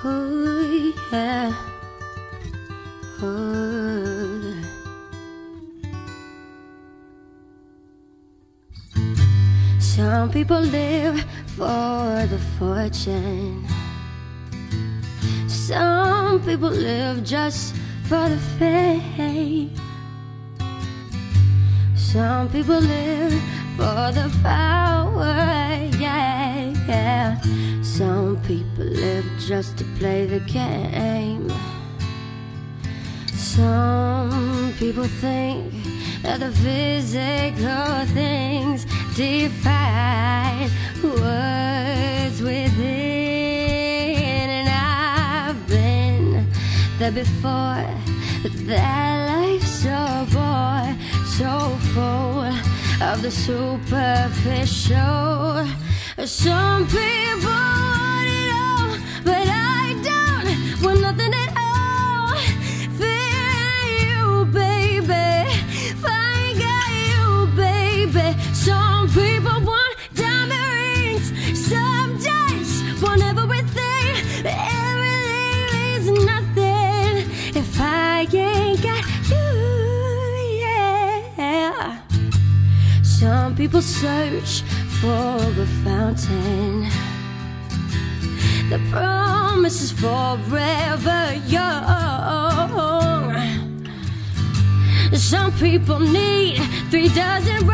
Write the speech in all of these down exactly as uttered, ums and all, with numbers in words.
Oh yeah. Oh. Some people live for the fortune. Some people live just for the fame. Some people live for the power, yeah, yeah. Some people live just to play the game. Some people think that the physical things define what's within. And I've been there before, but that life's so bored, so full of the superficial. Some people want it all, but I don't want nothing at all. Fear you, baby, find you, baby. Some people want diamond rings, some just want everything, but everything means nothing if I ain't got you, yeah. Some people search for a fountain that promises forever young. Some people need three dozen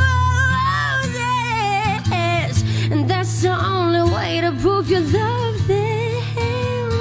roses, and that's the only way to prove you love them.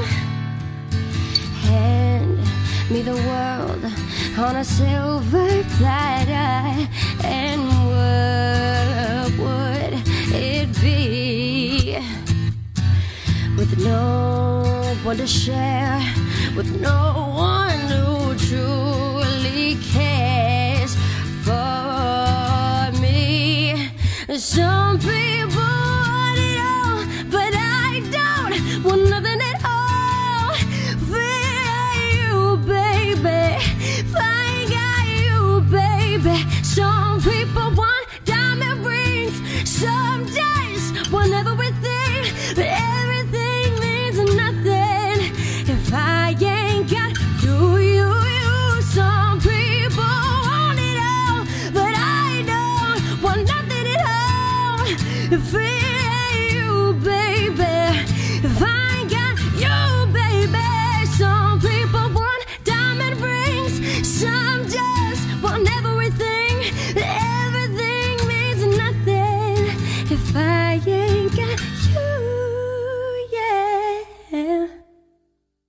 Hand me the world on a silver platter, and what would it be with no one to share, with no one who truly cares for me? Some people want it all, but I don't want nothing at all. Fear you, baby, find you, baby. Some people want diamond rings, some just want everything, but everything means nothing if I ain't got you, you, you. Some people want it all, but I don't want nothing at all. Fear you, baby, if I ain't got you, baby. Some people want diamond rings, some just want everything. Everything means nothing if I ain't